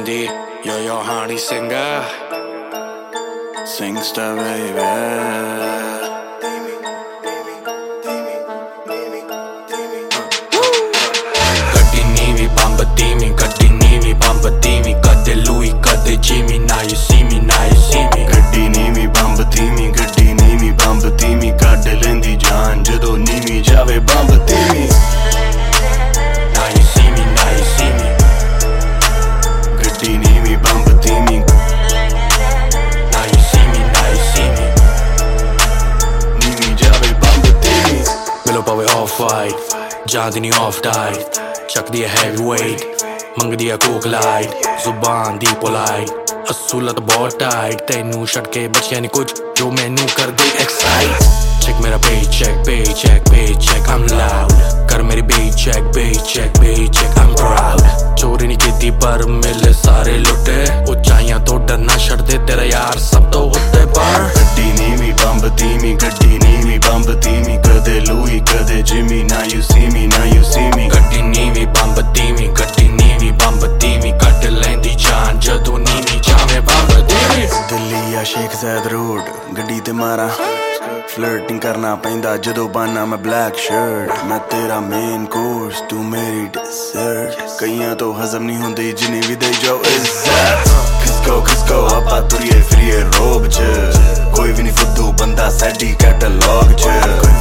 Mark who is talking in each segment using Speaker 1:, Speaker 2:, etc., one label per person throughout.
Speaker 1: ਕਹਿੰਦੀ yo honey singer singster baby ਗੱਡੀ ਨੀਵੀਂ ਬੰਬ ਧੀਮੀ ਗੱਡੀ ਨੀਵੀਂ ਬੰਬ ਧੀਮੀ ਕਦੇ ਲੂਈ ਕਦੇ ਜਿਮੀ now you see me now you see me
Speaker 2: ਗੱਡੀ ਨੀਵੀਂ ਬੰਬ ਧੀਮੀ ਗੱਡੀ ਨੀਵੀਂ ਬੰਬ ਧੀਮੀ ਕੱਢ ਲੈਂਦੀ ਜਾਨ ਜਦੋਂ ਨੀਵੀਂ ਜਾਵੇ ਬੰਬ ਧੀਮੀ
Speaker 1: now you see me now you see me
Speaker 2: ਗੱਡੀ ਨੀਵੀਂ ਬੰਬ ਧੀਮੀ
Speaker 1: now you see me now you see me
Speaker 2: ਨੀਵੀਂ ਜਾਵੇ ਬੰਬ ਧੀਮੀ
Speaker 1: ਮਿਲੋ ਪਵੇ off white ਜਾਂਦੀ ਨੀ off diet ਚੱਕਦੀ ਹੈ heavyweight ਮੰਗਦੀ ਹੈ ਕੋਕ ਲਾਈਟ ਜ਼ੁਬਾਨ ਦੀ ਪੋਲਾਈਟ ਅਸੂਲਤ ਬਹੁਤ ਟਾਈਟ ਤੈਨੂੰ ਛੱਡ ਕੇ ਬਚਿਆ ਨੀ ਕੁਝ ਜੋ ਮੈਨੂੰ ਕਰਦੇ ਐਕਸਾਈਟ ਚੈੱਕ ਮੇਰਾ paycheck I'm loud ਕਰ ਮੇਰੀ paycheck I'm proud ਚੋਰੀ ਨੀ ਕੀਤੀ ਪਰ ਮਿਲੇ ਸਾਰੇ ਲੁੱਟੇ ਉਚਾਈਆਂ ਤੋਂ ਡਰਨਾ ਛੱਡਦੇ ਤੇਰਾ ਯਾਰ ਸਭ ਤੋਂ ਉੱਤੇ ਪਰ
Speaker 2: ਗੱਡੀ ਨੀਵੀਂ ਬੰਬ ਧੀਮੀ ਗੱਡੀ ਨੀਵੀਂ ਬੰਬ ਧੀਮੀ ਕਦੇ ਲੂਈ ਕਦੇ ਜਿਮੀ now you see me now you see me
Speaker 1: ਗੱਡੀ ਨੀਵੀਂ ਬੰਬ ਧੀਮੀ ਗੱਡੀ ਨੀਵੀਂ ਬੰਬ ਧੀਮੀ ਕੱਢ ਲੈਂਦੀ ਜਾਨ ਜਦੋਂ ਨੀਵੀਂ ਜਾਵੇ ਬੰਬ ਧੀਮੀ
Speaker 2: ਦਿੱਲੀ ਆ ਸ਼ੇਖ ਜ਼ੈਦ ਰੋਡ ਗੱਡੀ ਤੇ ਮਾਰਾਂ ਫਲਰਟਿੰਗ ਕਰਨਾ ਪੈਂਦਾ ਜਦੋਂ ਬਾਨਾ ਮੈਂ ਬਲੈਕ ਸ਼ਰਟ ਮੈਂ ਤੇਰਾ ਮੇਨ ਕੋਰਸ ਤੂੰ ਮੇਰੀ ਡਿਜ਼ਰਟ ਕਈਆਂ ਤੋਂ ਹਜ਼ਮ ਨਹੀਂ ਹੁੰਦੀ ਜਿੰਨੀ ਵੀ ਦੇ ਜਾਓ ਇੱਜ਼ਤ ਖਿਸਕੋ ਆਪਾਂ ਤੁਰੀਏ ਫਿਰੀਏ ਰੋਬ ਚ ਕੋਈ ਵੀ ਨਹੀਂ ਫੁੱਦੂ ਬੰਦਾ ਸਾਡੀ ਕੈਟਲੌਗ ਚ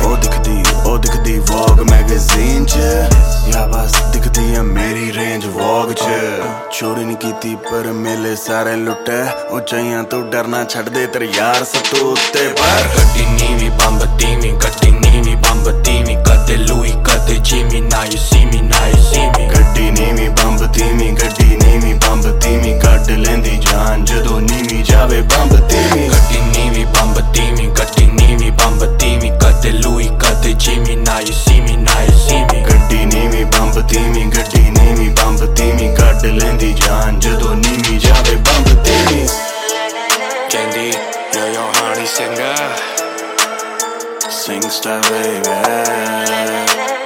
Speaker 2: ਉਹ ਦਿਖਦੀ ਵੋਗ ਮੈਗਜ਼ੀਨ ਚ ਯਾ ਬਸ ਦਿਖਦੀ ਹੈ ਮੇਰੀ ਰੇਂਜ ਵੋਗ ਚ ਚੋਰੀ ਨਹੀਂ ਕੀਤੀ ਪਰ ਮੇਲੇ ਸਾਰੇ ਲੁੱਟੇ ਉਚਾਈਆਂ ਤੋਂ ਡਰਨਾ ਛੱਡਦੇ ਤੇਰੇ ਯਾਰ ਸਭ ਤੋਂ ਉੱਤੇ ਪਰ
Speaker 1: ਗੱਡੀ ਨੀਵੀਂ ਬੰਬ ਧੀਮੀ ਗੱਡੀ ਨੀਵੀਂ ਬੰਬ ਧੀਮੀ ਕਦੇ ਲੂਈ ਕਦੇ ਜਿਮੀ now you see me now you see me
Speaker 2: ਗੱਡੀ ਨੀਵੀਂ ਬੰਬ ਧੀਮੀ ਗੱਡੀ ਨੀਵੀਂ ਬੰਬ ਧੀਮੀ ਕੱਢ ਲੈਂਦੀ ਜਾਨ ਜਦੋਂ ਨੀਵੀਂ ਜਾਵੇ ਬੰਬ ਧੀਮੀ
Speaker 1: ਗੱਡੀ ਨੀਵੀਂ ਬੰਬ ਧੀਮੀ ਗੱਡੀ ਨੀਵੀਂ ਬੰਬ ਧੀਮੀ ਕਦੇ ਲੂਈ ਕਦੇ ਜਿਮੀ now you see me now you see me
Speaker 2: ਗੱਡੀ ਨੀਵੀਂ ਬੰਬ ਧੀਮੀ ਗੱਡੀ ਨੀਵੀਂ ਬੰਬ ਧੀਮੀ ਕੱਢ ਲੈਂਦੀ ਜਾਨ ਜਦੋਂ ਨੀਵੀਂ ਜਾਵੇ ਬੰਬ ਧੀਮੀ
Speaker 1: ਕਹਿੰਦੀ yo honey singer
Speaker 2: singster baby